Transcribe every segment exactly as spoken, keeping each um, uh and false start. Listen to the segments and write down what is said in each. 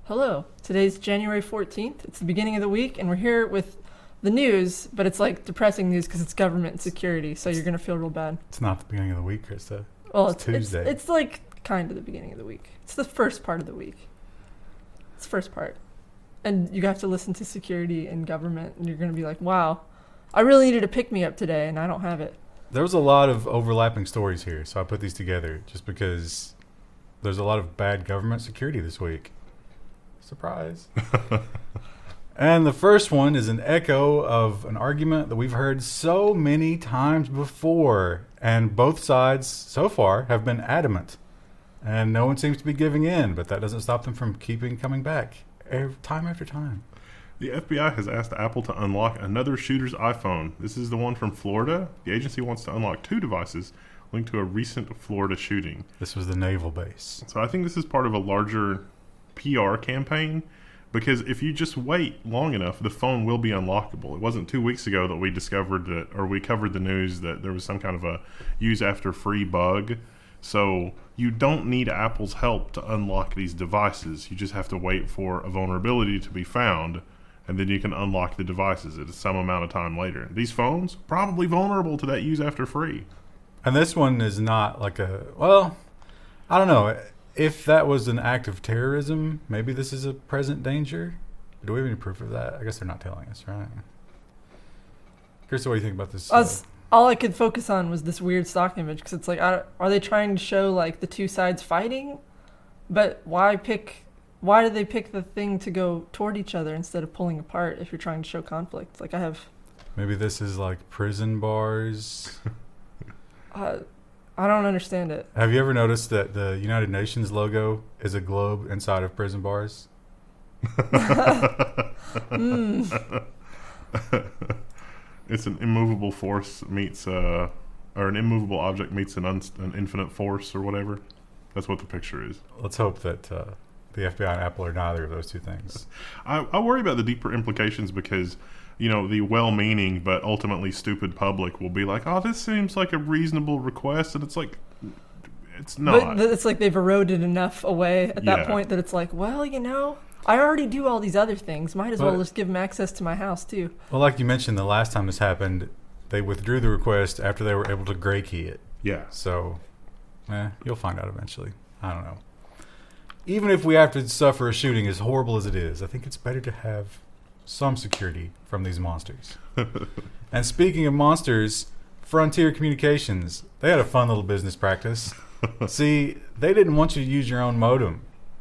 Hello. Today's January fourteenth. It's the beginning of the week, and we're here with the news, but it's like depressing news because it's government and security, so you're going to feel real bad. It's not the beginning of the week, Krista. Well, it's, it's Tuesday. It's, it's like kind of the beginning of the week. It's the first part of the week. It's the first part. And you have to listen to security and government, and you're going to be like, wow, I really needed a pick-me-up today, and I don't have it. There was a lot of overlapping stories here, so I put these together just because there's a lot of bad government security this week. Surprise. And the first one is an echo of an argument that we've heard so many times before, and both sides so far have been adamant, and no one seems to be giving in, but that doesn't stop them from keeping coming back every, time after time. The F B I has asked Apple to unlock another shooter's iPhone. This is the one from Florida. The agency wants to unlock two devices linked to a recent Florida shooting. This was the naval base. So I think this is part of a larger P R campaign, because if you just wait long enough, the phone will be unlockable. It wasn't two weeks ago that we discovered that, or we covered the news that there was some kind of a use after free bug. So you don't need Apple's help to unlock these devices. You just have to wait for a vulnerability to be found, and then you can unlock the devices at some amount of time later. These phones, probably vulnerable to that use after free. And this one is not like a, well, I don't know. If that was an act of terrorism, maybe this is a present danger. Do we have any proof of that? I guess they're not telling us, right? Krista, what do you think about this? I was, all I could focus on was this weird stock image, because it's like, I, are they trying to show like the two sides fighting? But why pick? Why did they pick the thing to go toward each other instead of pulling apart if you're trying to show conflict? Like I have. Maybe this is like prison bars. uh, I don't understand it. Have you ever noticed that the United Nations logo is a globe inside of prison bars? mm. It's an immovable force meets, uh, or an immovable object meets an, un- an infinite force or whatever. That's what the picture is. Let's hope that uh, the F B I and Apple are neither of those two things. I, I worry about the deeper implications because, you know, the well-meaning but ultimately stupid public will be like, oh, this seems like a reasonable request. And it's like, it's not. But it's like they've eroded enough away at that Yeah. point that it's like, well, you know, I already do all these other things. Might as But- well just give them access to my house, too. Well, like you mentioned, the last time this happened, they withdrew the request after they were able to gray key it. Yeah. So, eh, you'll find out eventually. I don't know. Even if we have to suffer a shooting as horrible as it is, I think it's better to have some security from these monsters. And speaking of monsters, Frontier Communications, they had a fun little business practice. See, they didn't want you to use your own modem,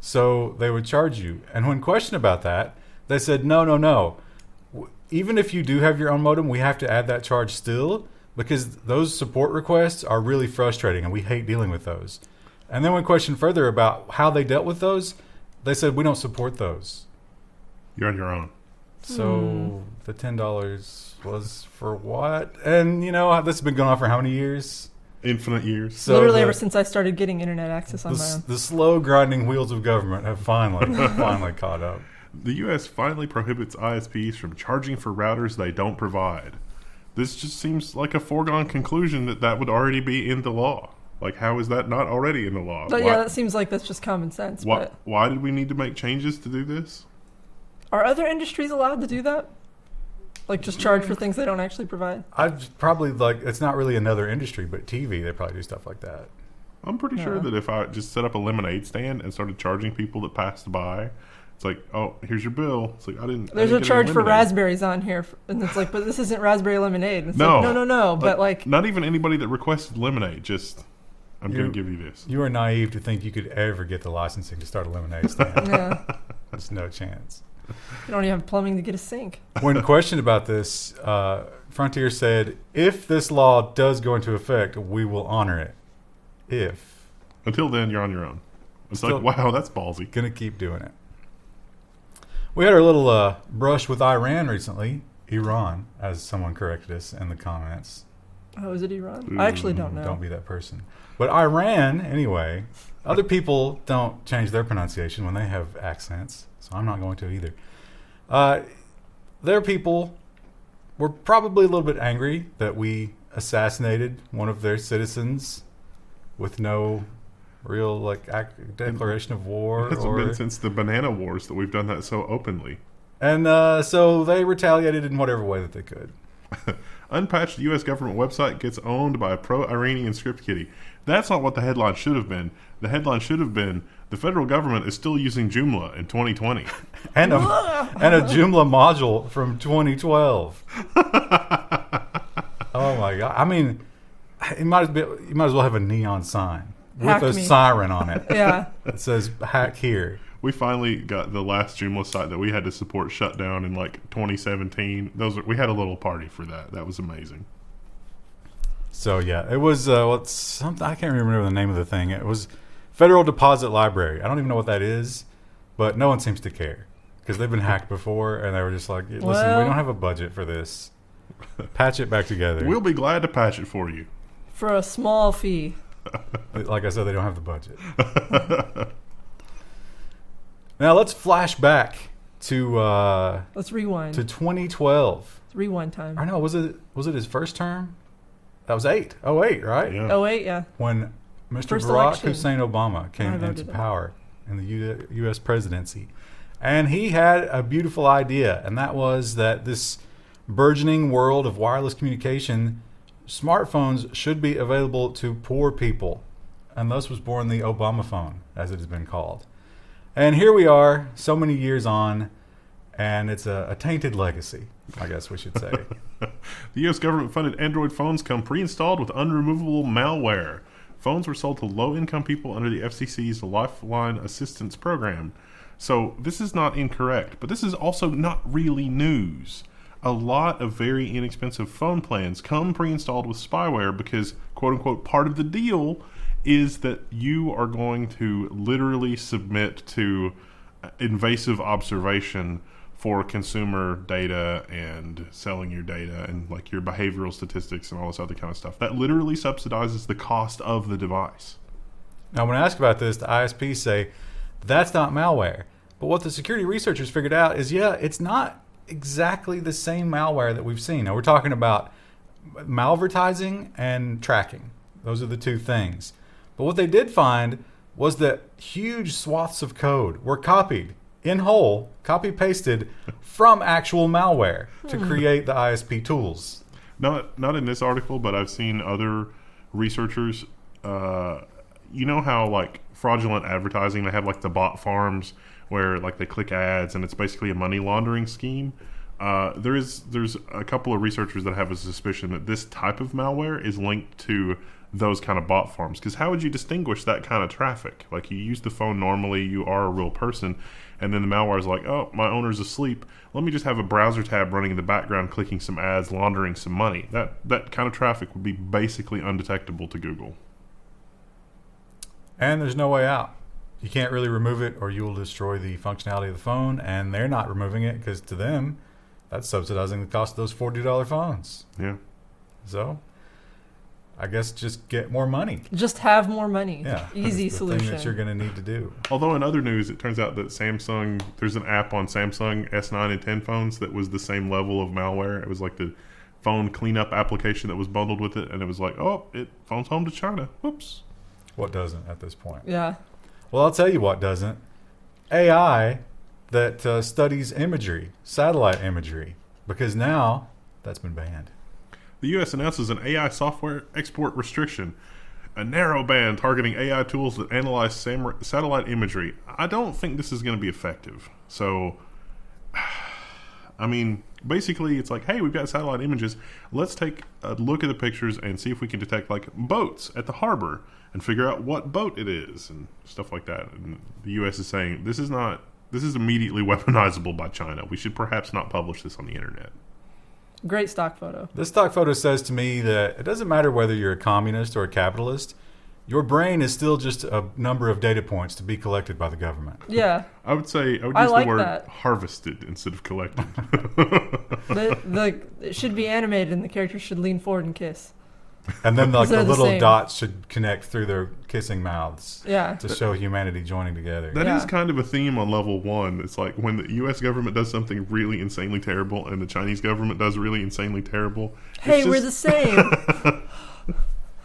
so they would charge you. And when questioned about that, they said, no, no, no. W- Even if you do have your own modem, we have to add that charge still, because those support requests are really frustrating, and we hate dealing with those. And then when questioned further about how they dealt with those, they said, we don't support those. You're on your own. So Hmm. the ten dollars was for what? And, you know, this has been going on for how many years? Infinite years. So Literally the, ever since I started getting internet access on the, my own. the slow grinding wheels of government have finally, finally caught up. The U S finally prohibits I S Ps from charging for routers they don't provide. This just seems like a foregone conclusion that that would already be in the law. Like, how is that not already in the law? But why, yeah, that seems like that's just common sense. why, But why did we need to make changes to do this? are other industries allowed to do that? Like just charge for things they don't actually provide? I'd probably, like, it's not really another industry, but T V, they probably do stuff like that. I'm pretty sure Yeah. that if I just set up a lemonade stand and started charging people that passed by, it's like, oh, here's your bill. It's like, I didn't. I There's a didn't get charge any for lemonade. raspberries on here, and it's like, but this isn't raspberry lemonade. And it's No. like, no, no, no. But like, not even anybody that requested lemonade. Just, I'm You- going to give you this. You are naive to think you could ever get the licensing to start a lemonade stand. yeah, There's no chance. you don't even have plumbing to get a sink. When questioned about this, uh, Frontier said, if this law does go into effect, we will honor it. If. Until then, you're on your own. It's Still- like, wow, that's ballsy. Gonna keep doing it. We had our little uh, brush with Iran recently. Iran, as someone corrected us in the comments. Oh, is it Iran? I actually don't know. Don't be that person. But Iran, anyway, other people don't change their pronunciation when they have accents, so I'm not going to either. Uh, their people were probably a little bit angry that we assassinated one of their citizens with no real like act, declaration of war. It hasn't or, been since the Banana Wars that we've done that so openly. And uh, so they retaliated in whatever way that they could. Unpatched U S government website gets owned by a pro-Iranian script kiddie. That's not what the headline should have been. The headline should have been, the federal government is still using Joomla in twenty twenty. and, a, and a Joomla module from twenty twelve. Oh my God. I mean, you might, as be, you might as well have a neon sign with Hack a me. siren on it. Yeah. It says, hack here. We finally got the last Joomla site that we had to support shut down in like twenty seventeen. Those are, we had a little party for that. That was amazing. So yeah, it was uh, what's something I can't remember the name of the thing. It was Federal Deposit Library. I don't even know what that is, but no one seems to care because they've been hacked before, and they were just like, "Listen, Well- we don't have a budget for this. Patch it back together." We'll be glad to patch it for you. For a small fee. Like I said, they don't have the budget. Now let's flash back to uh, Let's rewind. to twenty twelve. It's rewind time. I know was it was it his first term? That was eight. Oh eight, right? Yeah. Oh, wait, yeah. When Mister First Barack election. Hussein Obama came I voted into it. power in the U- U.S. presidency. And he had a beautiful idea, and that was that this burgeoning world of wireless communication, smartphones should be available to poor people. And thus was born the Obama phone, as it has been called. And here we are, so many years on, and it's a, a tainted legacy, I guess we should say. The U S government-funded Android phones come pre-installed with unremovable malware. Phones were sold to low-income people under the F C C's Lifeline Assistance Program. So this is not incorrect, but this is also not really news. A lot of very inexpensive phone plans come pre-installed with spyware because, quote-unquote, part of the deal is that you are going to literally submit to invasive observation for consumer data and selling your data and like your behavioral statistics and all this other kind of stuff. That literally subsidizes the cost of the device. Now, when I ask about this, the I S Ps say that's not malware. But what the security researchers figured out is, yeah, it's not exactly the same malware that we've seen. Now, we're talking about malvertising and tracking. Those are the two things. But what they did find was that huge swaths of code were copied in whole, copy-pasted from actual malware to create the I S P tools. Not not in this article, but I've seen other researchers. Uh, you know how like fraudulent advertising, they have like the bot farms where like they click ads and it's basically a money laundering scheme. Uh, there is there's a couple of researchers that have a suspicion that this type of malware is linked to those kind of bot farms. Because how would you distinguish that kind of traffic? Like you use the phone normally, you are a real person, and then the malware is like, oh, my owner's asleep. Let me just have a browser tab running in the background, clicking some ads, laundering some money. That that kind of traffic would be basically undetectable to Google. And there's no way out. You can't really remove it or you will destroy the functionality of the phone, and they're not removing it because to them, that's subsidizing the cost of those forty dollars phones. Yeah. So, I guess just get more money. Just have more money. Yeah. Easy That's the solution. thing that you're going to need to do. Although in other news, it turns out that Samsung, there's an app on Samsung S nine and ten phones that was the same level of malware. It was like the phone cleanup application that was bundled with it, and it was like, oh, it phone's home to China. Whoops. What doesn't at this point? Yeah. Well, I'll tell you what doesn't. A I that uh, studies imagery, satellite imagery, because now that's been banned. The U S announces an A I software export restriction, a narrow ban targeting A I tools that analyze sam- satellite imagery. I don't think this is going to be effective. So, I mean, basically, it's like, hey, we've got satellite images. Let's take a look at the pictures and see if we can detect, like, boats at the harbor and figure out what boat it is and stuff like that. And the U S is saying, this is not, this is immediately weaponizable by China. We should perhaps not publish this on the internet. Great stock photo. This stock photo says to me that it doesn't matter whether you're a communist or a capitalist, your brain is still just a number of data points to be collected by the government. Yeah. I would say, I would I use like the word that. harvested instead of collected. the, the, it should be animated and the characters should lean forward and kiss. And then like They're the the little same. dots should connect through their kissing mouths Yeah. to show humanity joining together. That is Yeah. kind of a theme on level one. It's like when the U S government does something really insanely terrible and the Chinese government does really insanely terrible. it's Hey, we're just- the same.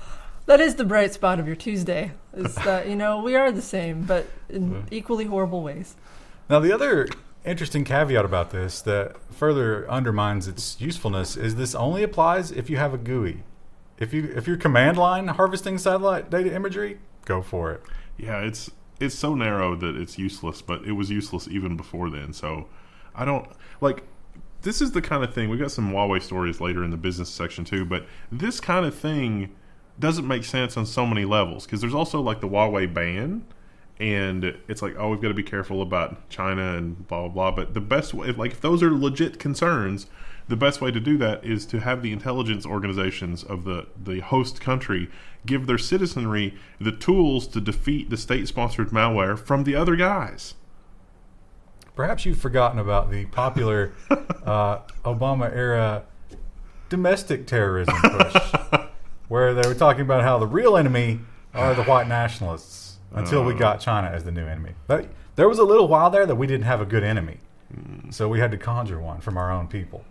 That is the bright spot of your Tuesday. Is that, you know, we are the same, but in equally horrible ways. Now, the other interesting caveat about this that further undermines its usefulness is this only applies if you have a G U I. If you if you're command line harvesting satellite data imagery, go for it. Yeah, it's it's so narrow that it's useless, but it was useless even before then. So I don't like this is the kind of thing. We've got some Huawei stories later in the business section too, but this kind of thing doesn't make sense on so many levels because there's also like the Huawei ban, and it's like, oh, we've got to be careful about China and blah blah blah. But the best way, like if those are legit concerns, the best way to do that is to have the intelligence organizations of the, the host country give their citizenry the tools to defeat the state-sponsored malware from the other guys. Perhaps you've forgotten about the popular uh, Obama-era domestic terrorism push, where they were talking about how the real enemy are the white nationalists until we got China as the new enemy. But there was a little while there that we didn't have a good enemy, so we had to conjure one from our own people.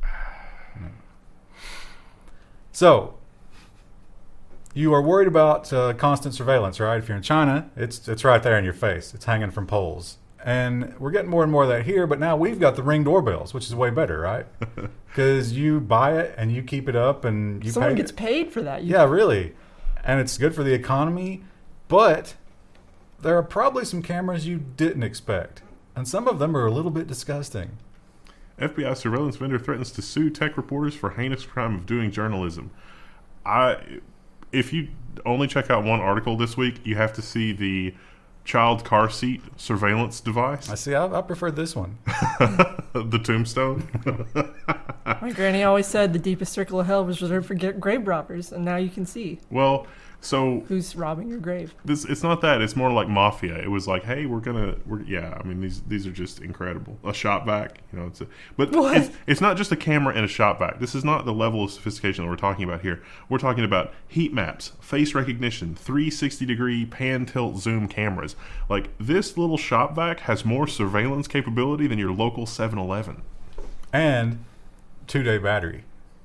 So, you are worried about uh, constant surveillance, right? If you're in China, it's it's right there in your face. It's hanging from poles. And we're getting more and more of that here, but now we've got the Ring doorbells, which is way better, right? Because you buy it and you keep it up and you Someone pay gets it. paid for that. You Yeah, really. And it's good for the economy, but there are probably some cameras you didn't expect. And some of them are a little bit disgusting. F B I surveillance vendor threatens to sue tech reporters for heinous crime of doing journalism. I, if you only check out one article this week, you have to see the child car seat surveillance device. I see. I, I prefer this one. The tombstone. My granny always said the deepest circle of hell was reserved for ga- grave robbers, and now you can see Well, so who's robbing your grave. this it's not that. It's more like mafia. It was like, hey, we're gonna, we're yeah. I mean, these these are just incredible. A shot vac, you know. It's a, but What? it's, it's not just a camera and a shot vac. This is not the level of sophistication that we're talking about here. We're talking about heat maps, face recognition, three sixty degree pan tilt zoom cameras. Like this little shot vac has more surveillance capability than your local seven eleven. And two-day battery.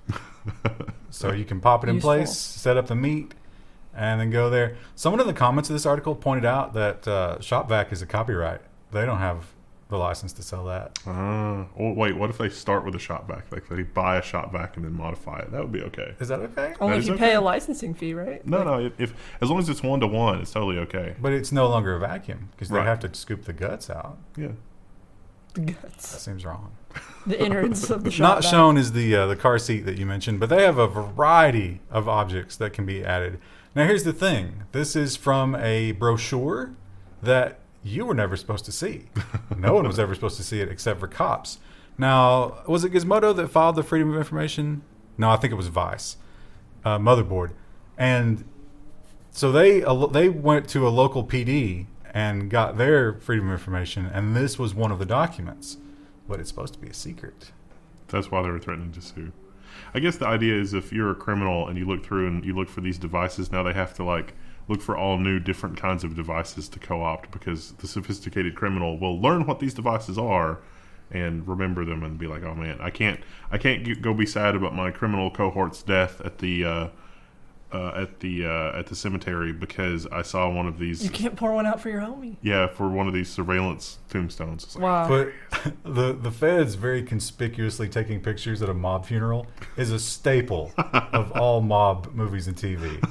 So you can pop it in Useful. place, set up the meat, and then go there. Someone in the comments of this article pointed out that uh, ShopVac is a copyright. They don't have the license to sell that. Uh, oh, wait, what if they start with a shot vac? Like they buy a shot vac and then modify it. That would be okay. Is that okay? Only That if is you okay. pay a licensing fee, right? No, Like, no. If, if as long as it's one to one, it's totally okay. But it's no longer a vacuum because they Right. have to scoop the guts out. Yeah. the That guts, seems wrong. the innards of the shop. Not vac. shown is the uh, the car seat that you mentioned, but they have a variety of objects that can be added. Now, here's the thing. This is from a brochure that you were never supposed to see. No one was ever supposed to see it except for cops. Now, was it Gizmodo that filed the Freedom of Information? No, I think it was Vice, uh, Motherboard. And so they uh, they went to a local P D and got their Freedom of Information, and this was one of the documents. But it's supposed to be a secret. That's why they were threatening to sue. I guess the idea is if you're a criminal and you look through and you look for these devices, now they have to like look for all new different kinds of devices to co-opt because the sophisticated criminal will learn what these devices are and remember them and be like, oh man, I can't, I can't get, go be sad about my criminal cohort's death at the uh, uh, at the uh, at the cemetery because I saw one of these. You can't pour one out for your homie. Yeah, for one of these surveillance tombstones. It's like, Wow. But the the feds very conspicuously taking pictures at a mob funeral is a staple of all mob movies and T V.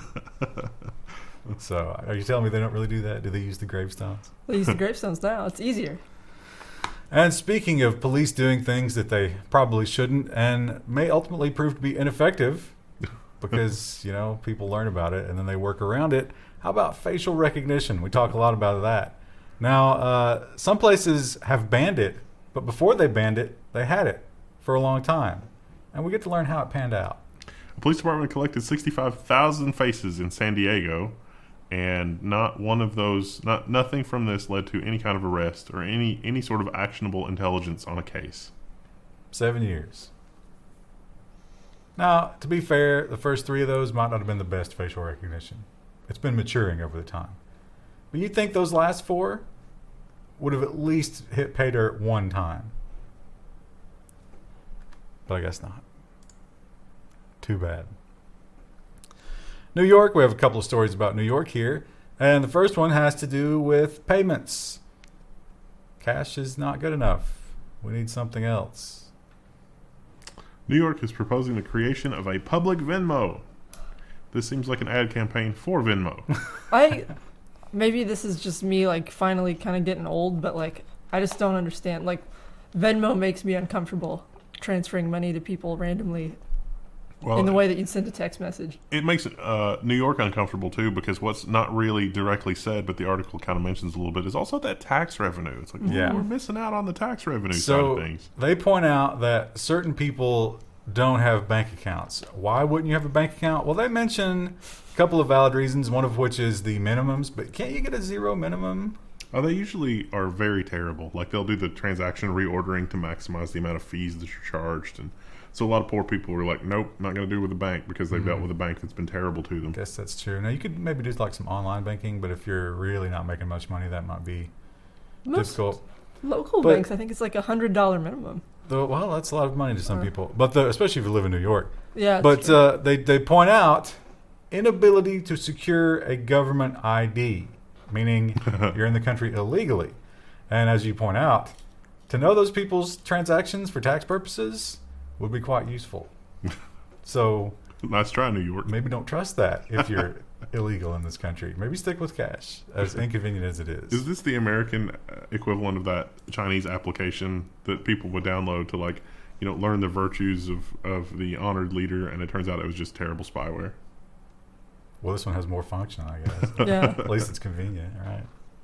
So, are you telling me they don't really do that? Do they use the gravestones? They use the gravestones now. It's easier. And speaking of police doing things that they probably shouldn't and may ultimately prove to be ineffective because, you know, people learn about it and then they work around it, how about facial recognition? We talk a lot about that. Now, uh, some places have banned it, but before they banned it, they had it for a long time. And we get to learn how it panned out. The police department collected sixty-five thousand faces in San Diego, and not one of those, not nothing from this led to any kind of arrest or any any sort of actionable intelligence on a case. Seven years. Now, to be fair, the first three of those might not have been the best facial recognition. It's been maturing over the time. But you'd think those last four would have at least hit pay dirt one time. But I guess not. Too bad. New York, we have a couple of stories about New York here. And the first one has to do with payments. Cash is not good enough. We need something else. New York is proposing the creation of a public Venmo. This seems like an ad campaign for Venmo. I maybe this is just me like finally kind of getting old, but like I just don't understand. Like Venmo makes me uncomfortable transferring money to people randomly Well, in the way that you'd send a text message. It makes uh, New York uncomfortable too, because what's not really directly said, but the article kind of mentions a little bit, is also that tax revenue. It's like, Yeah. yeah, we're missing out on the tax revenue side So of things. they point out that certain people don't have bank accounts. Why wouldn't you have a bank account? Well, they mention a couple of valid reasons, one of which is the minimums. But can't you get a zero minimum? Oh, they usually are very terrible. Like they'll do the transaction reordering to maximize the amount of fees that you're charged, and so a lot of poor people are like, nope, not going to do it with a bank because they've Mhm. dealt with a bank that's been terrible to them. I guess that's true. Now, you could maybe do like some online banking, but if you're really not making much money, that might be Most difficult. local But- banks, I think it's like a hundred dollar minimum. Though, well, that's a lot of money to some Uh. people, but the, especially if you live in New York. Yeah, But uh, they they point out inability to secure a government I D, meaning you're in the country illegally. And as you point out, to know those people's transactions for tax purposes would be quite useful. So Nice try, New York. maybe don't trust that if you're illegal in this country. Maybe stick with cash, as inconvenient as it is. Is this the American uh, equivalent of that Chinese application that people would download to, like, you know, learn the virtues of, of the honored leader, and it turns out it was just terrible spyware? Well, this one has more function, I guess. yeah. At least it's convenient, right?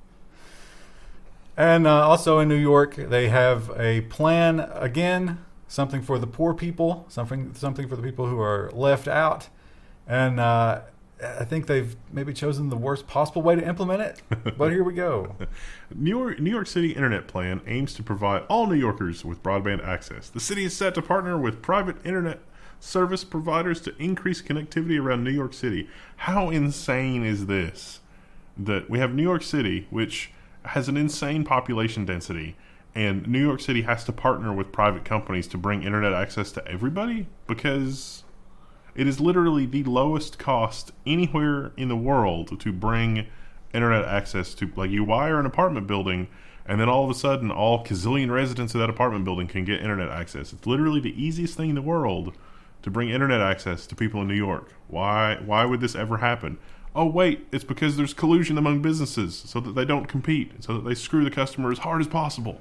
And uh, also in New York, they have a plan again, something for the poor people, something something for the people who are left out. And uh, I think they've maybe chosen the worst possible way to implement it. But here we go. New York, New York City Internet Plan aims to provide all New Yorkers with broadband access. The city is set to partner with private internet service providers to increase connectivity around New York City. How insane is this? That we have New York City, which has an insane population density, and New York City has to partner with private companies to bring internet access to everybody, because it is literally the lowest cost anywhere in the world to bring internet access to, like, you wire an apartment building, and then all of a sudden all gazillion residents of that apartment building can get internet access. It's literally the easiest thing in the world to bring internet access to people in New York. Why why would this ever happen? Oh, wait, it's because there's collusion among businesses so that they don't compete, so that they screw the customer as hard as possible.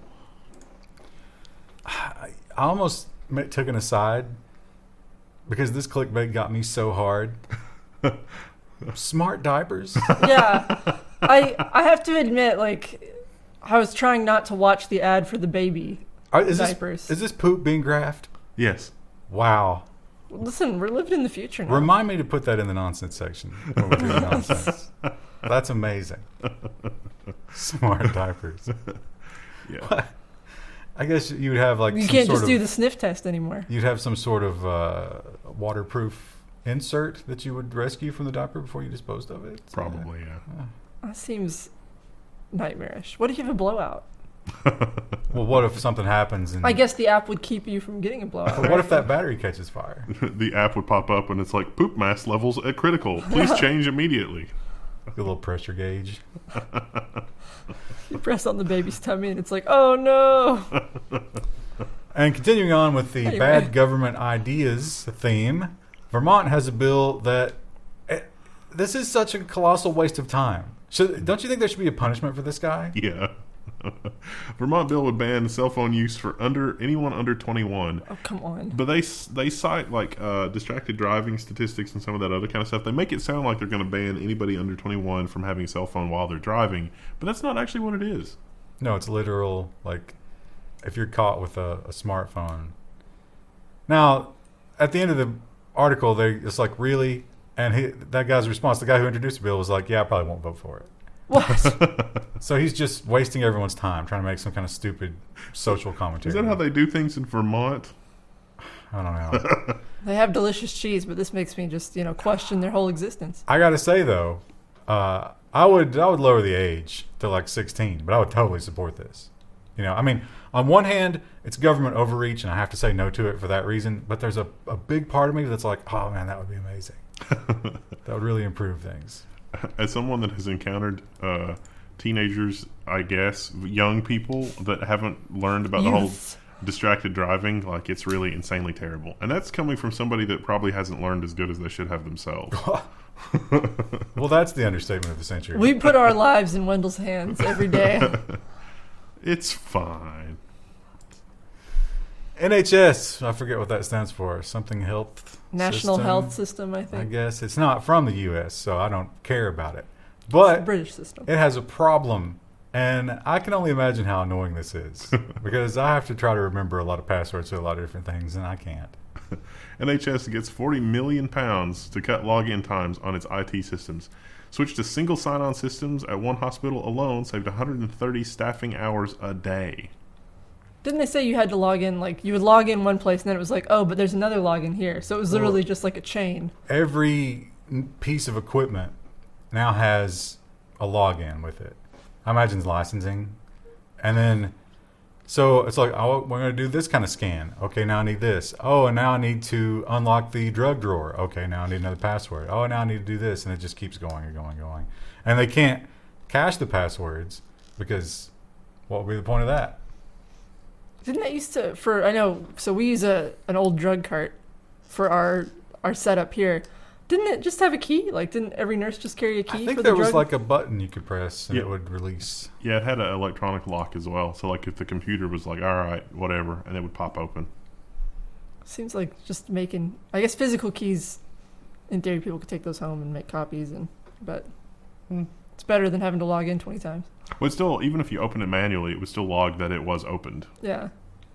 I almost ma- took an aside because this clickbait got me so hard. Smart diapers? yeah. I I have to admit, like, I was trying not to watch the ad for the baby Are, is, diapers. this, is this poop being graphed? Yes. Wow. Listen, we're living in the future now. Remind me to put that in the nonsense section when we do the nonsense. That's amazing. Smart diapers. Yeah. I guess you would have like you some can't sort just of, do the sniff test anymore. You'd have some sort of uh, waterproof insert that you would rescue from the diaper before you disposed of it. Probably, yeah. That seems nightmarish. What if you have a blowout? Well, what if something happens? And I guess the app would keep you from getting a blowout. But right? what if that battery catches fire? The app would pop up and it's like, poop mass levels at critical. Please change immediately. A little pressure gauge. You press on the baby's tummy and it's like, oh no. And continuing on with the Anyway. bad government ideas theme, Vermont has a bill that eh, this is such a colossal waste of time. Should, don't you think there should be a punishment for this guy? Yeah. Vermont bill would ban cell phone use for under anyone under twenty-one. Oh, come on. But they they cite like uh, distracted driving statistics and some of that other kind of stuff. They make it sound like they're going to ban anybody under twenty-one from having a cell phone while they're driving, but that's not actually what it is. No, it's literal, like, if you're caught with a, a smartphone. Now, at the end of the article, they it's like, really? And he, that guy's response, the guy who introduced the bill, was like, yeah, I probably won't vote for it. What? So he's just wasting everyone's time trying to make some kind of stupid social commentary. Is that how they do things in Vermont? I don't know. They have delicious cheese, but this makes me just, you know, question their whole existence. I got to say, though, uh, I would I would lower the age to like sixteen, but I would totally support this. You know, I mean, on one hand, it's government overreach, and I have to say no to it for that reason. But there's a, a big part of me that's like, oh, man, that would be amazing. That would really improve things. As someone that has encountered uh, teenagers, I guess, young people that haven't learned about the whole Youths. distracted driving, like it's really insanely terrible. And that's coming from somebody that probably hasn't learned as good as they should have themselves. Well, that's the understatement of the century. We put our lives in Wendell's hands every day. It's fine. N H S, I forget what that stands for. Something health National system, health system, I I think. guess. It's not from the U S, so I don't care about it. It's the But British system. it has a problem, and I can only imagine how annoying this is because I have to try to remember a lot of passwords to a lot of different things, and I can't. N H S gets forty million pounds to cut login times on its I T systems. Switch to single sign-on systems at one hospital alone saved one hundred thirty staffing hours a day. Didn't they say you had to log in, like, you would log in one place and then it was like, oh, but there's another login here. So it was literally Well- just like a chain. Every n- piece of equipment now has a login with it. I imagine it's licensing. And then, so it's like, oh, we're going to do this kind of scan. Okay, now I need this. Oh, and now I need to unlock the drug drawer. Okay, now I need another password. Oh, now I need to do this. And it just keeps going and going and going. And they can't cache the passwords because what would be the point of that? Didn't that used to, for, I know, so we use a an old drug cart for our our setup here. Didn't it just have a key? Like, didn't every nurse just carry a key I think for there the was drug? like a button you could press and Yeah. it would release. Yeah, it had an electronic lock as well. So, like, if the computer was like, all right, whatever, and it would pop open. Seems like just making, I guess physical keys, in theory, people could take those home and make copies, and but Hmm. it's better than having to log in twenty times. But still, even if you open it manually, it would still log that it was opened. Yeah.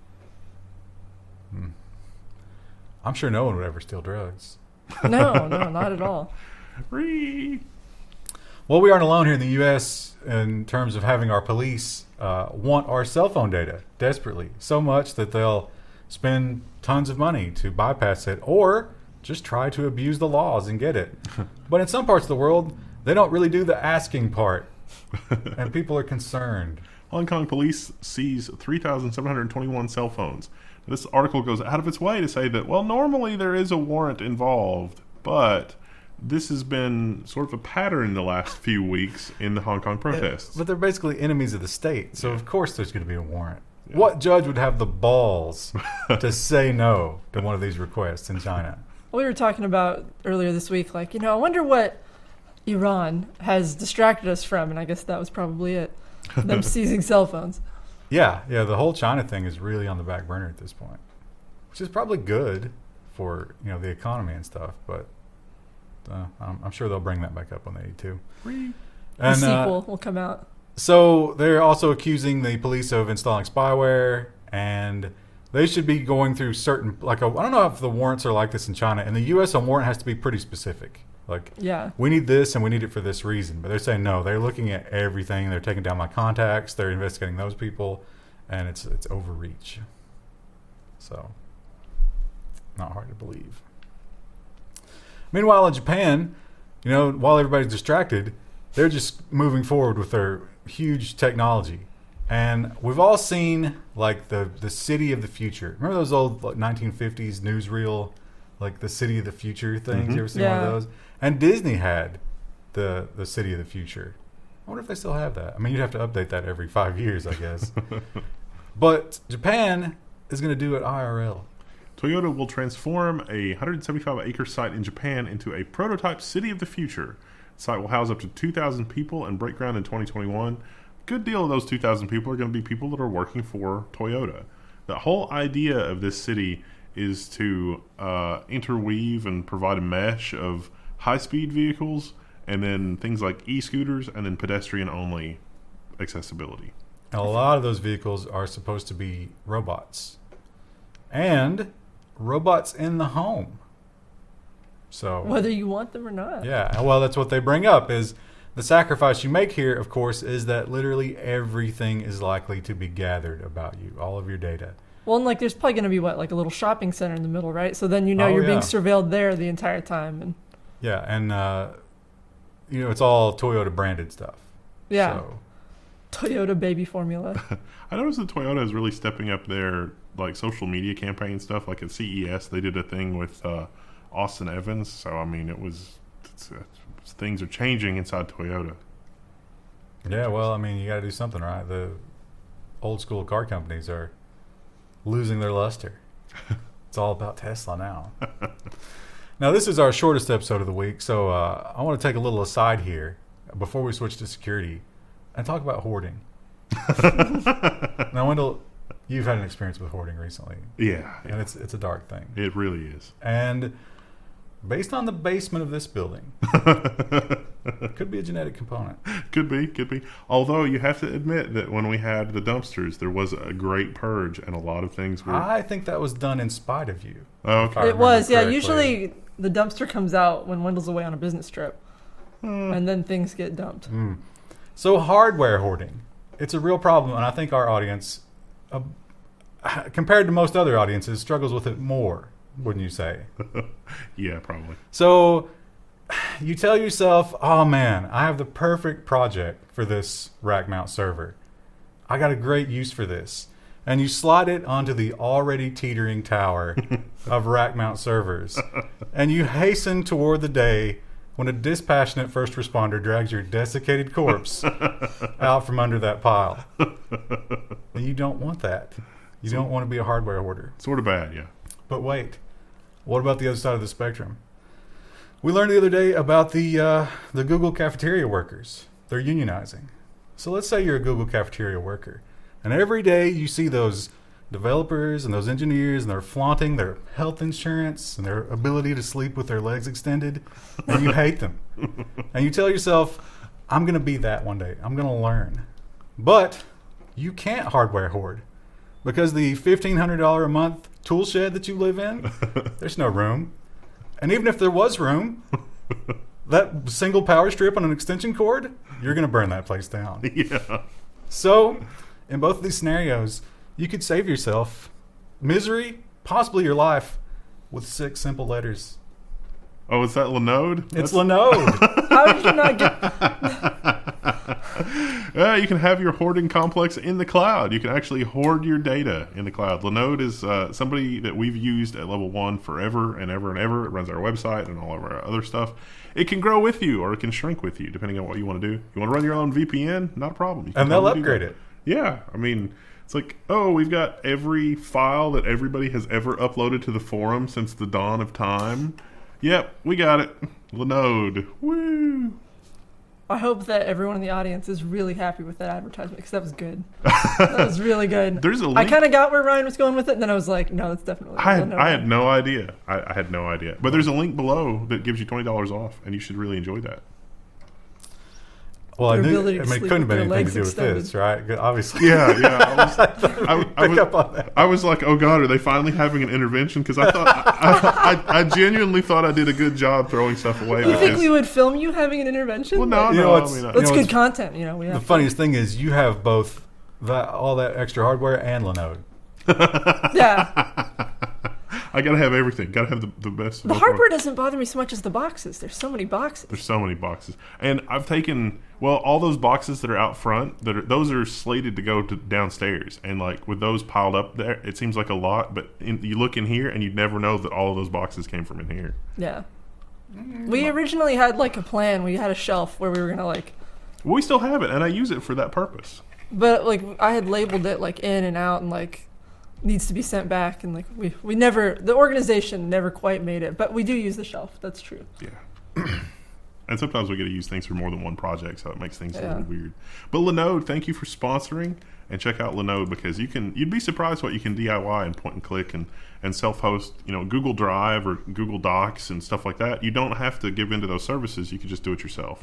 Hmm. I'm sure no one would ever steal drugs. No, no, not at all. Free. Well, we aren't alone here in the U S in terms of having our police uh, want our cell phone data desperately, so much that they'll spend tons of money to bypass it or just try to abuse the laws and get it. But in some parts of the world, they don't really do the asking part, and people are concerned. Hong Kong police seize three thousand seven hundred twenty-one cell phones. This article goes out of its way to say that, well, normally there is a warrant involved, but this has been sort of a pattern in the last few weeks in the Hong Kong protests. But they're basically enemies of the state, so Yeah. of course there's going to be a warrant. Yeah. What judge would have the balls to say no to one of these requests in China? We were talking about earlier this week, like, you know, I wonder what Iran has distracted us from, and I guess that was probably it. Them seizing cell phones. Yeah, yeah, the whole China thing is really on the back burner at this point, which is probably good for, you know, the economy and stuff, but uh, I'm, I'm sure they'll bring that back up when they need to. The And sequel uh, will come out. so they're also accusing the police of installing spyware, and they should be going through certain, like, a, I don't know if the warrants are like this in China. In the U S, a warrant has to be pretty specific. Like, Yeah. we need this and we need it for this reason. But they're saying no. They're looking at everything. They're taking down my contacts. They're investigating those people, and it's it's overreach. So, not hard to believe. Meanwhile, in Japan, you know, while everybody's distracted, they're just moving forward with their huge technology. And we've all seen, like, the, the city of the future. Remember those old, like, nineteen fifties newsreel, like, the city of the future things? Mhm. You ever seen Yeah. one of those? And Disney had the the city of the future. I wonder if they still have that. I mean, you'd have to update that every five years, I guess. But Japan is going to do it I R L. Toyota will transform a one hundred seventy-five acre site in Japan into a prototype city of the future. The site will house up to two thousand people and break ground in twenty twenty-one. Good deal of those two thousand people are going to be people that are working for Toyota. The whole idea of this city is to uh, interweave and provide a mesh of high-speed vehicles and then things like e-scooters and then pedestrian-only accessibility. And a lot of those vehicles are supposed to be robots. And robots in the home. So Whether you want them or not. yeah, well, that's what they bring up is the sacrifice you make here, of course, is that literally everything is likely to be gathered about you, all of your data. Well, and like, there's probably going to be, what, like a little shopping center in the middle, right? So then you know Oh, you're yeah. being surveilled there the entire time. And Yeah, and uh, you know, it's all Toyota branded stuff. yeah, So, Toyota baby formula. I noticed that Toyota is really stepping up their like social media campaign stuff. Like at C E S, they did a thing with uh, Austin Evans. So I mean, it was it's, uh, things are changing inside Toyota. Yeah, well, I mean, you got to do something, right? The old school car companies are losing their luster. It's all about Tesla now. Now, this is our shortest episode of the week, so uh, I want to take a little aside here before we switch to security and talk about hoarding. Now, Wendell, you've had an experience with hoarding recently. Yeah, And yeah. it's it's a dark thing. It really is. And based on the basement of this building, it could be a genetic component. Could be, could be. Although you have to admit that when we had the dumpsters, there was a great purge, and a lot of things were. I think that was done in spite of you. Oh, if I okay. It was, remember yeah. correctly. Usually the dumpster comes out when Wendell's away on a business trip, Hmm. and then things get dumped. Mm. So hardware hoarding, it's a real problem, and I think our audience, uh, compared to most other audiences, struggles with it more, wouldn't you say? Yeah, probably. So you tell yourself, oh man, I have the perfect project for this rack mount server. I got a great use for this. And you slide it onto the already teetering tower of rack mount servers. And you hasten toward the day when a dispassionate first responder drags your desiccated corpse out from under that pile. And you don't want that. You don't want to be a hardware hoarder. Sort of bad, yeah. But wait, what about the other side of the spectrum? We learned the other day about the uh, the Google cafeteria workers. They're unionizing. So let's say you're a Google cafeteria worker, and every day you see those developers and those engineers, and they're flaunting their health insurance and their ability to sleep with their legs extended, and you hate them. And you tell yourself, I'm going to be that one day. I'm going to learn. But you can't hardware hoard. Because the fifteen hundred dollars a month tool shed that you live in, there's no room. And even if there was room, that single power strip on an extension cord, you're going to burn that place down. Yeah. So, in both of these scenarios, you could save yourself misery, possibly your life, with six simple letters. Oh, is that Linode? It's Linode. How did you not get? Yeah, you can have your hoarding complex in the cloud. You can actually hoard your data in the cloud. Linode is uh, somebody that we've used at level one forever and ever and ever. It runs our website and all of our other stuff. It can grow with you or it can shrink with you, depending on what you want to do. You want to run your own V P N? Not a problem. You can And they'll totally do upgrade that. it. Yeah, I mean, it's like, oh, we've got every file that everybody has ever uploaded to the forum since the dawn of time. Yep, we got it. Linode. Woo! I hope that everyone in the audience is really happy with that advertisement because that was good. That was really good. There's a I link. kind of got where Ryan was going with it, and then I was like, no, that's definitely. I had, no, I had no idea. I, I had no idea. But there's a link below that gives you twenty dollars off, and you should really enjoy that. Well, I Your knew. I ability to mean, it sleep couldn't have with been your anything to legs do with extended. this, right? 'Cause obviously. Yeah, yeah. I was, I, I Pick was, up on that. I was like, oh, God, are they finally having an intervention? Because I thought, I, I, I genuinely thought I did a good job throwing stuff away. You think because- we would film you having an intervention? Well, no, You no. know, I it's- mean, I- That's You know, good it's- content. You know, we have The to- funniest thing is you have both that all that extra hardware and Linode. Yeah, I gotta have everything. Gotta have the, the best. the most hardware doesn't bother me so much as the boxes. There's so many boxes. There's so many boxes, and I've taken well all those boxes that are out front. That are, those are slated to go to downstairs, and like with those piled up there, it seems like a lot. But in, you look in here, and you'd never know that all of those boxes came from in here. Yeah. We originally had like a plan. We had a shelf where we were gonna like, We still have it, and I use it for that purpose. but like I had labeled it like in and out and like needs to be sent back, and like we we never the organization never quite made it, but we do use the shelf. That's true. Yeah. And sometimes we get to use things for more than one project, so it makes things a Yeah. little weird. But Linode, thank you for sponsoring, and check out Linode because you can you'd be surprised what you can D I Y and point and click and, and self-host, you know, Google Drive or Google Docs and stuff like that. You don't have to give into those services. You can just do it yourself.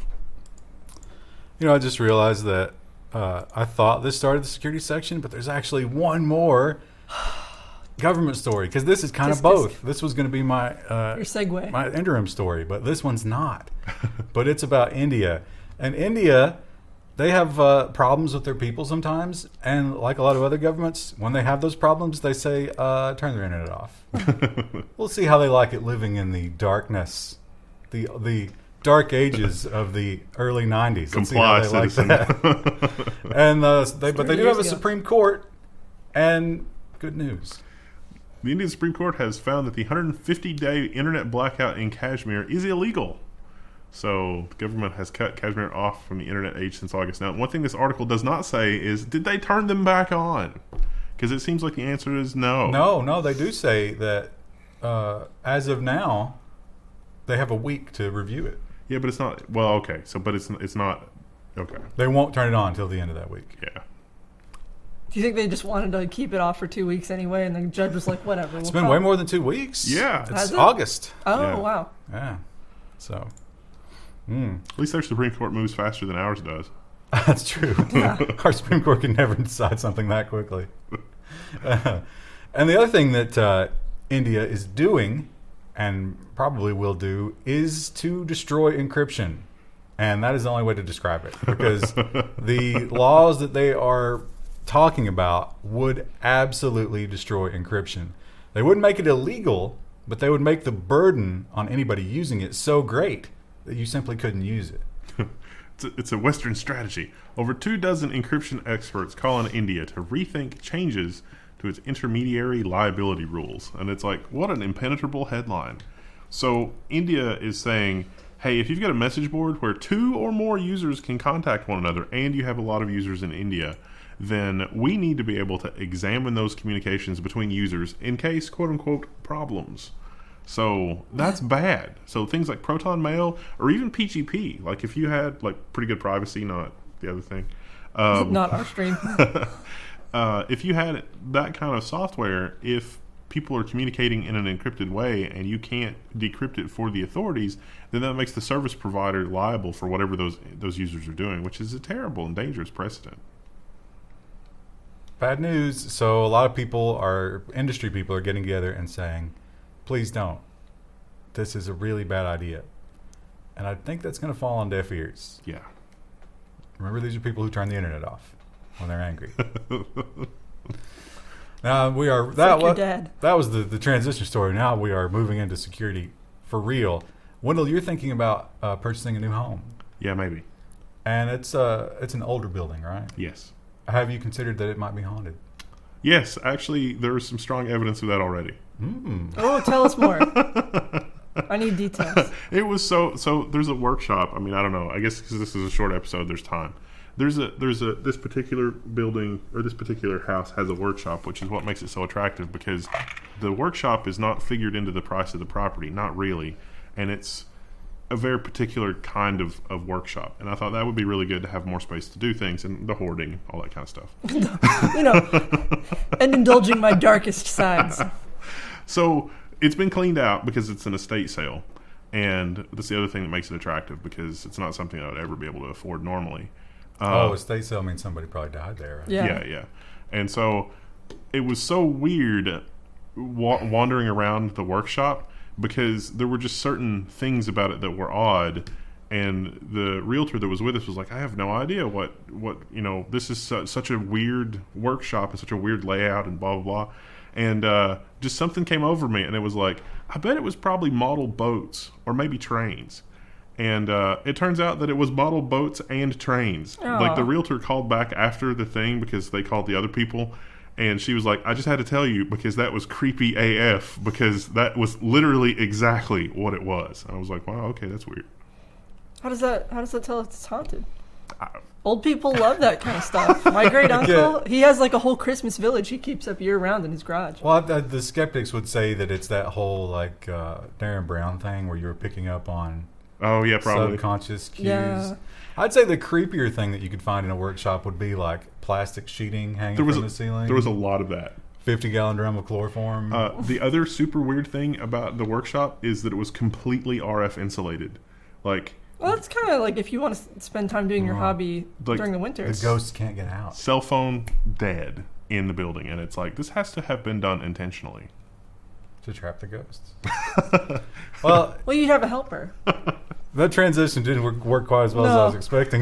You know, I just realized that uh, I thought this started the security section, but there's actually one more government story because this is kind of Just 'cause- both. This was going to be my uh, Your segue. my interim story, but this one's not. But it's about India, and India, they have uh, problems with their people sometimes, and like a lot of other governments, when they have those problems, they say, uh, "Turn their internet off." We'll see how they like it living in the darkness, the the dark ages of the early nineties. Let's see how Comply, they like citizen. that. And uh, they, but they do Years have a ago. Supreme Court, and good news. The Indian Supreme Court has found that the one hundred fifty day internet blackout in Kashmir is illegal. So the government has cut Kashmir off from the internet age since August. Now, one thing this article does not say is, did they turn them back on? Because it seems like the answer is no. No, no, they do say that uh, as of now, they have a week to review it. Yeah, but it's not. Well, okay. So, but it's it's not. Okay. They won't turn it on until the end of that week. Yeah. Do you think they just wanted to keep it off for two weeks anyway, and the judge was like, "Whatever." It's we'll been call way it. more than two weeks. Yeah. It's Has it? August. Oh Yeah. wow! Yeah. So. Mm. At least their Supreme Court moves faster than ours does. That's true. Yeah. Our Supreme Court can never decide something that quickly. Uh, and the other thing that uh, India is doing, and probably will do, is to destroy encryption. And that is the only way to describe it. Because the laws that they are talking about would absolutely destroy encryption. They wouldn't make it illegal, but they would make the burden on anybody using it so great that you simply couldn't use it. It's a, it's a Western strategy. Over two dozen encryption experts call on India to rethink changes to its intermediary liability rules. And it's like, what an impenetrable headline. So India is saying, hey, if you've got a message board where two or more users can contact one another, and you have a lot of users in India, then we need to be able to examine those communications between users in case, quote-unquote, problems. So that's bad. So things like Proton Mail or even P G P, like if you had like pretty good privacy, not the other thing. Um, Not our stream. uh, if you had that kind of software, if people are communicating in an encrypted way and you can't decrypt it for the authorities, then that makes the service provider liable for whatever those those users are doing, which is a terrible and dangerous precedent. Bad news. So a lot of people are, industry people are getting together and saying, please don't. This is a really bad idea. And I think that's going to fall on deaf ears. Yeah. Remember, these are people who turn the internet off when they're angry. Now we are, that like your was, dad. that was the, the transition story. Now we are moving into security for real. Wendell, you're thinking about uh, purchasing a new home. Yeah, maybe. And it's uh, it's an older building, right? Yes. Have you considered that it might be haunted? Yes, actually, there is some strong evidence of that already. Mm. Oh, tell us more. I need details. It was so so. There's a workshop. I mean, I don't know. I guess because this is a short episode, there's time. There's a there's a this particular building or this particular house has a workshop, which is what makes it so attractive because the workshop is not figured into the price of the property, not really, and it's a very particular kind of, of workshop. And I thought that would be really good to have more space to do things and the hoarding, all that kind of stuff. You know, and indulging my darkest sides. So it's been cleaned out because it's an estate sale. And that's the other thing that makes it attractive because it's not something I would ever be able to afford normally. Uh, oh, estate sale means somebody probably died there, right? Yeah. yeah, yeah. And so it was so weird wa- wandering around the workshop because there were just certain things about it that were odd. And the realtor that was with us was like, I have no idea what, what you know, this is su- such a weird workshop and such a weird layout and blah, blah, blah. And uh, just something came over me, and it was like, I bet it was probably model boats or maybe trains. And uh, it turns out that it was model boats and trains. Aw. Like the realtor called back after the thing because they called the other people. And she was like, I just had to tell you because that was creepy A F because that was literally exactly what it was. And I was like, wow, okay, that's weird. How does that? How does that tell us it's haunted? I, Old people love that kind of stuff. My great uncle, he has like a whole Christmas village he keeps up year round in his garage. Well, the, the skeptics would say that it's that whole like uh, Darren Brown thing where you were picking up on oh, yeah, probably. subconscious cues. Yeah. I'd say the creepier thing that you could find in a workshop would be like plastic sheeting hanging There was, from a, the ceiling. there was a lot of that. fifty gallon drum of chloroform. Uh, the other super weird thing about the workshop is that it was completely R F insulated. Like, Well, that's kind of like if you want to spend time doing your Oh. hobby Like, during the winter. the ghosts can't get out. cell phone dead in the building. And it's like, this has to have been done intentionally. To trap the ghosts. Well, Well, you have a helper. that transition didn't work, work quite as well as I No. was expecting.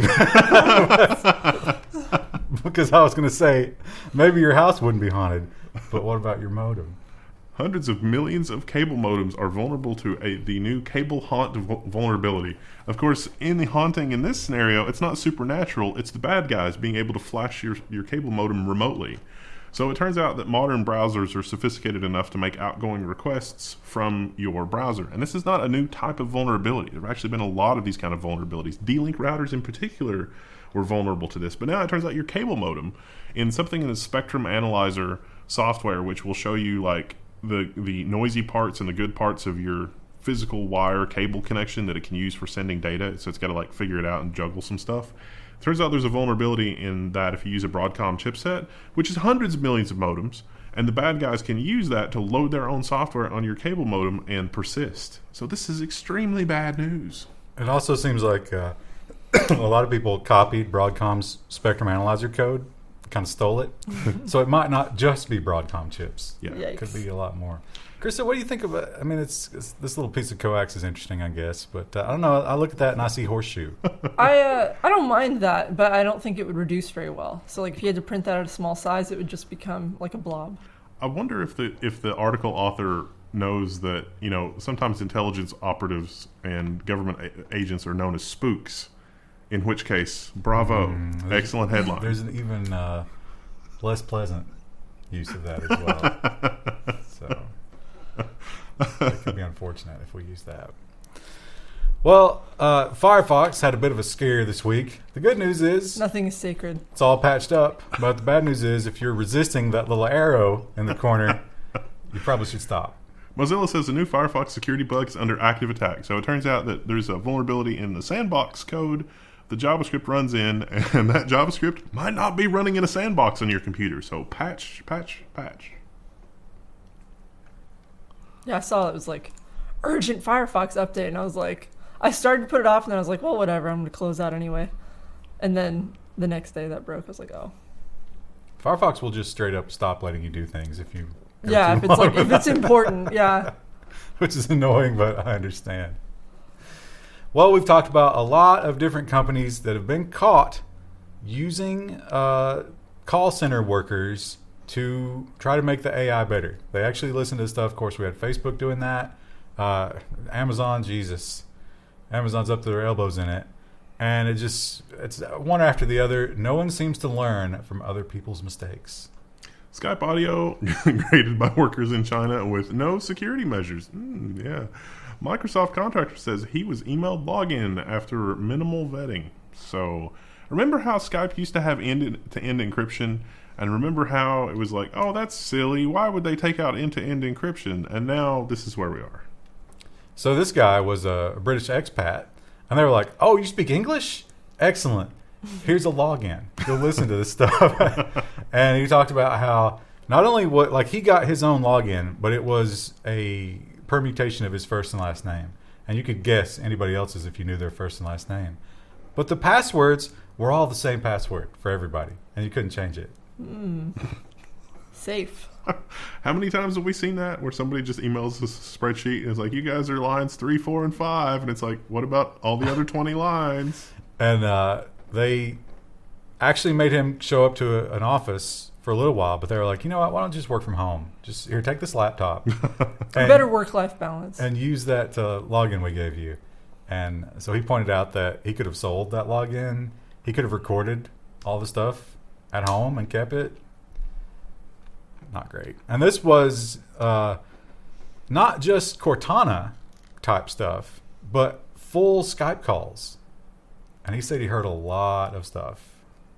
Because I was going to say, maybe your house wouldn't be haunted, but what about your modem? Hundreds of millions of cable modems are vulnerable to a, the new cable haunt vul- vulnerability. Of course, in the haunting in this scenario, it's not supernatural. It's the bad guys being able to flash your, your cable modem remotely. So it turns out that modern browsers are sophisticated enough to make outgoing requests from your browser. And this is not a new type of vulnerability. There have actually been a lot of these kind of vulnerabilities. D-Link routers in particular were vulnerable to this. But now it turns out your cable modem, in something in the Spectrum Analyzer software, which will show you like the, the noisy parts and the good parts of your physical wire cable connection that it can use for sending data. So it's got to like figure it out and juggle some stuff. Turns out there's a vulnerability in that if you use a Broadcom chipset, which is hundreds of millions of modems, and the bad guys can use that to load their own software on your cable modem and persist. So this is extremely bad news. It also seems like uh, a lot of people copied Broadcom's Spectrum Analyzer code, kind of stole it. So it might not just be Broadcom chips. Yeah, Yikes. It could be a lot more. Krista, what do you think of it? I mean, it's, it's this little piece of coax is interesting, I guess, but uh, I don't know. I look at that and I see horseshoe. I uh, I don't mind that, but I don't think it would reduce very well. So like if you had to print that at a small size, it would just become like a blob. I wonder if the if the article author knows that, you know, sometimes intelligence operatives and government a- agents are known as spooks. In which case, bravo, Mm, excellent headline. There's an even uh, less pleasant use of that as well. So it could be unfortunate if we use that. Well, uh, Firefox had a bit of a scare this week. The good news is Nothing is sacred. it's all patched up. But the bad news is if you're resisting that little arrow in the corner, you probably should stop. Mozilla says the new Firefox security bug is under active attack. So it turns out that there's a vulnerability in the sandbox code the JavaScript runs in, and that JavaScript might not be running in a sandbox on your computer. So patch, patch, patch. Yeah, I saw it was like urgent Firefox update, and I was like, I started to put it off, and then I was like, well, whatever, I'm going to close out anyway. And then the next day that broke. I was like, oh. Firefox will just straight up stop letting you do things if you go Yeah, too if it's long like if it's without- important, yeah. which is annoying, but I understand. Well, we've talked about a lot of different companies that have been caught using uh, call center workers to try to make the A I better. They actually listen to stuff. Of course, we had Facebook doing that. Uh, Amazon, Jesus. Amazon's up to their elbows in it. And it just, it's one after the other. No one seems to learn from other people's mistakes. Skype audio graded by workers in China with no security measures. Mm, yeah. Microsoft contractor says he was emailed login after minimal vetting. So remember how Skype used to have end-to-end encryption? And remember how it was like, oh, that's silly. Why would they take out end-to-end encryption? And now this is where we are. So this guy was a British expat. And they were like, oh, you speak English? Excellent. Here's a login. You'll listen to this stuff. And he talked about how not only what, like he got his own login, but it was a permutation of his first and last name. And you could guess anybody else's if you knew their first and last name. But the passwords were all the same password for everybody. And you couldn't change it. Mm. Safe. How many times have we seen that where somebody just emails a spreadsheet and is like, you guys are lines three, four, and five. And it's like, what about all the other twenty lines? And uh, they actually made him show up to a, an office for a little while, but they were like, you know what, why don't you just work from home? Just here, take this laptop. and, Better work-life balance. And use that uh, login we gave you. And so he pointed out that he could have sold that login. He could have recorded all the stuff at home and kept it. Not great. And this was uh, not just Cortana type stuff, but full Skype calls. And he said he heard a lot of stuff.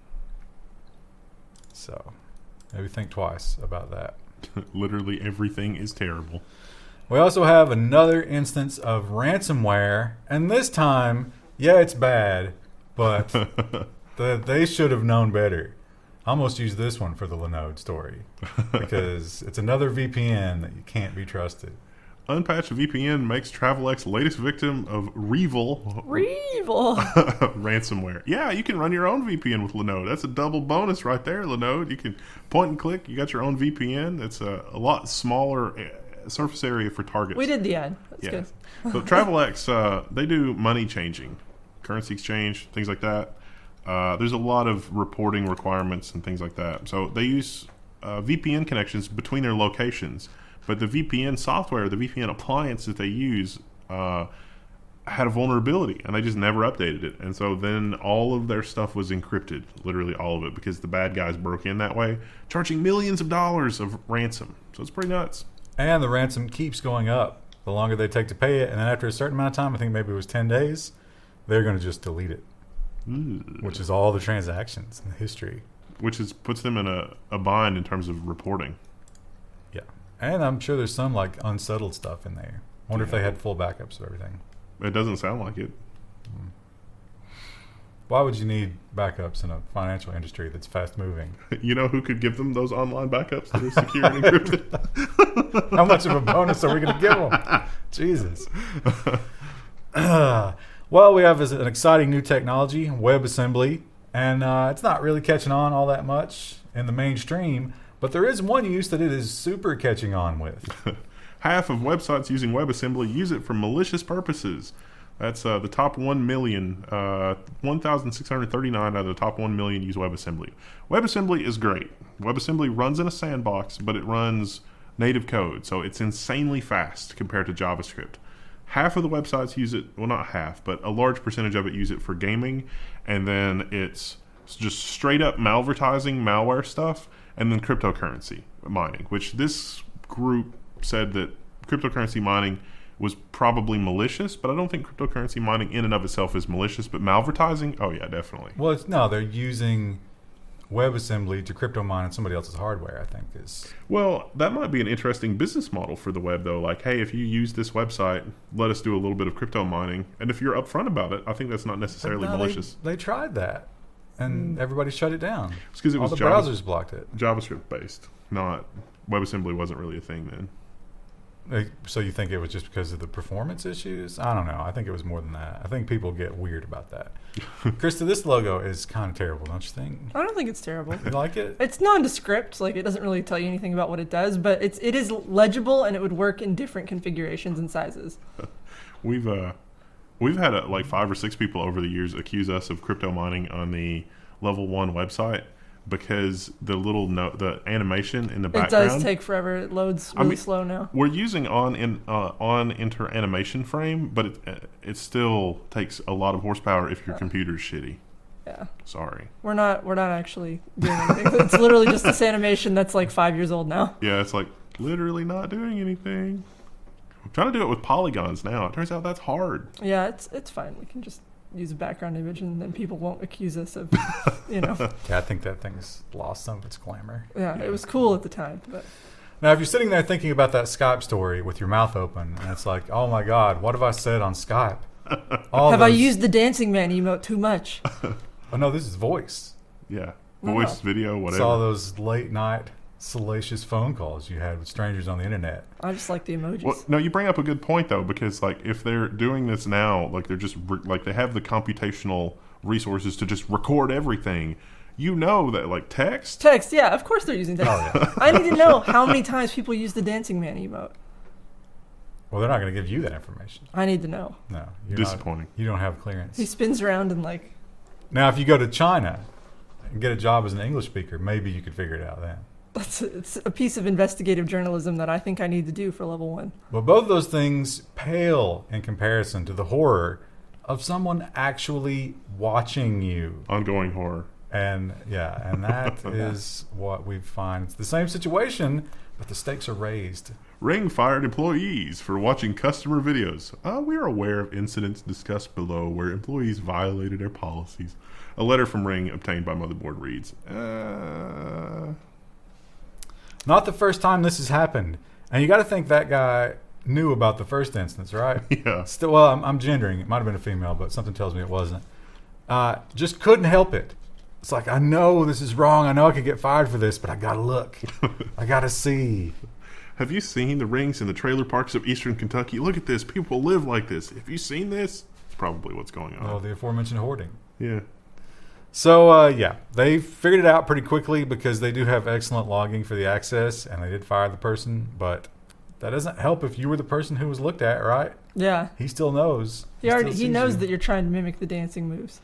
So maybe think twice about that. Literally everything is terrible. We also have another instance of ransomware. And this time, yeah, it's bad, but the, they should have known better. I almost used this one for the Linode story because it's another V P N that you can't be trusted. Unpatched V P N makes Travelex latest victim of Revil Revil ransomware. Yeah, you can run your own V P N with Linode. That's a double bonus right there, Linode. You can point and click. You got your own V P N. It's a, a lot smaller uh, surface area for targets. We did the ad. That's yeah. good. So Travelex, uh, they do money changing, currency exchange, things like that. Uh, there's a lot of reporting requirements and things like that. So they use uh, V P N connections between their locations. But the V P N software, the V P N appliance that they use, uh, had a vulnerability, and they just never updated it. And so then all of their stuff was encrypted, literally all of it, because the bad guys broke in that way, charging millions of dollars of ransom. So it's pretty nuts. And the ransom keeps going up the longer they take to pay it. And then after a certain amount of time, I think maybe it was ten days, they're going to just delete it, Ooh. which is all the transactions in the history. Which is puts them in a, a bind in terms of reporting. Yeah. And I'm sure there's some like unsettled stuff in there. I wonder yeah. if they had full backups of everything. It doesn't sound like it. Why would you need backups in a financial industry that's fast moving? You know who could give them those online backups that are secure and encrypted? How much of a bonus are we going to give them? Jesus. Uh, well, we have an exciting new technology, WebAssembly, and uh, it's not really catching on all that much in the mainstream, but there is one use that it is super catching on with. Half of websites using WebAssembly use it for malicious purposes. That's uh, the top one million. Uh, one thousand six hundred thirty-nine out of the top one million use WebAssembly. WebAssembly is great. WebAssembly runs in a sandbox, but it runs native code, so it's insanely fast compared to JavaScript. Half of the websites use it, well, not half, but a large percentage of it use it for gaming, and then it's just straight up malvertising, malware stuff, and then cryptocurrency mining, which this group said that cryptocurrency mining was probably malicious, but I don't think cryptocurrency mining in and of itself is malicious, but malvertising, oh yeah, definitely. Well, it's, no, they're using WebAssembly to crypto mine on somebody else's hardware, I think is. Well, that might be an interesting business model for the web, though. Like, hey, if you use this website, let us do a little bit of crypto mining. And if you're upfront about it, I think that's not necessarily no, malicious. They, they tried that, and mm. everybody shut it down. It's because it All was the Java, browsers blocked it. JavaScript based, not WebAssembly wasn't really a thing then. So you think it was just because of the performance issues? I don't know. I think it was more than that. I think people get weird about that. Krista, this logo is kind of terrible, don't you think? I don't think it's terrible. You like it? It's nondescript. Like, it doesn't really tell you anything about what it does, but it's it is legible, and it would work in different configurations and sizes. We've uh, we've had uh, like five or six people over the years accuse us of crypto mining on the Level One website. Because the little no, the animation in the background, it does take forever. It loads really I mean, slow now. We're using on in uh, on enter animation frame, but it it still takes a lot of horsepower if your uh, computer's shitty. Yeah. Sorry. We're not we're not actually doing anything. It's literally just this animation that's like five years old now. Yeah, it's like literally not doing anything. I'm trying to do it with polygons now. It turns out that's hard. Yeah, it's it's fine. We can just use a background image, and then people won't accuse us of, you know. Yeah, I think that thing's lost some of its glamour. Yeah, it was cool at the time. But now, if you're sitting there thinking about that Skype story with your mouth open, and it's like, oh my God, what have I said on Skype? All have those... I used the dancing man emote too much? Oh no, this is voice. Yeah, voice, no. video, whatever. It's all those late night salacious phone calls you had with strangers on the internet. I just like the emojis. Well, no, you bring up a good point though, because like if they're doing this now, like they're just re- like they have the computational resources to just record everything. You know that like text, text, yeah, of course they're using text. Oh, yeah. I need to know how many times people use the dancing man emote. Well, they're not going to give you that information. I need to know. No, you're disappointing. Not, you don't have clearance. He spins around and like. Now, if you go to China and get a job as an English speaker, maybe you could figure it out then. That's a, it's a piece of investigative journalism that I think I need to do for level one. But both of those things pale in comparison to the horror of someone actually watching you. Ongoing horror. And yeah, and that is what we find. It's the same situation, but the stakes are raised. Ring fired employees for watching customer videos. Uh, we are aware of incidents discussed below where employees violated their policies. A letter from Ring obtained by Motherboard reads, uh... Not the first time this has happened. And you got to think that guy knew about the first instance, right? Yeah. Still, well, I'm, I'm gendering. It might have been a female, but something tells me it wasn't. Uh, just couldn't help it. It's like, I know this is wrong. I know I could get fired for this, but I got to look. I got to see. Have you seen the rings in the trailer parks of eastern Kentucky? Look at this. People live like this. Have you seen this? It's probably what's going on. Oh, the aforementioned hoarding. Yeah. So, uh, yeah, they figured it out pretty quickly because they do have excellent logging for the access, and they did fire the person, but that doesn't help if you were the person who was looked at, right? Yeah. He still knows. He, he already he knows you. that you're trying to mimic the dancing moves.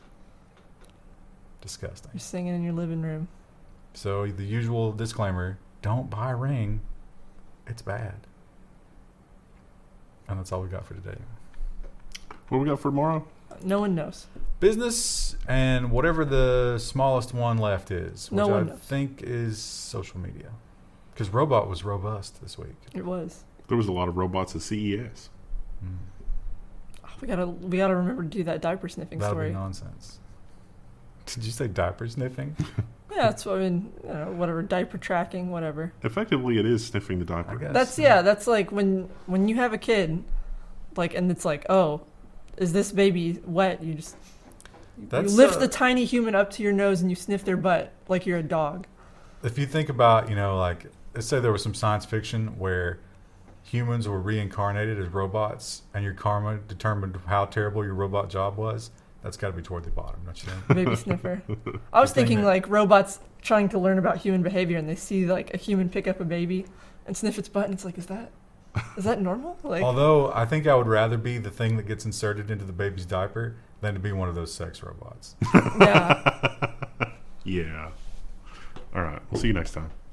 Disgusting. You're singing in your living room. So, the usual disclaimer, don't buy Ring. It's bad. And that's all we got for today. What we got for tomorrow? No one knows. Business and whatever the smallest one left is, which No one I knows. think is social media. Because robot was robust this week. It was. There was a lot of robots at C E S. Mm. Oh, we gotta we gotta remember to do that diaper sniffing That'll story. be nonsense. Did you say diaper sniffing? Yeah, that's what I mean. You know, whatever diaper tracking, whatever. Effectively, it is sniffing the diaper. I guess. That's yeah. That's like when when you have a kid, like, and it's like, oh, is this baby wet? You just That's, you lift uh, the tiny human up to your nose and you sniff their butt like you're a dog. If you think about, you know, like, let's say there was some science fiction where humans were reincarnated as robots and your karma determined how terrible your robot job was, that's got to be toward the bottom, don't you think? Baby sniffer. I was The thing thinking that- like robots trying to learn about human behavior and they see like a human pick up a baby and sniff its butt and it's like, is that is that normal? Like, Although I think I would rather be the thing that gets inserted into the baby's diaper than to be one of those sex robots. yeah. Yeah. All right. We'll see you next time.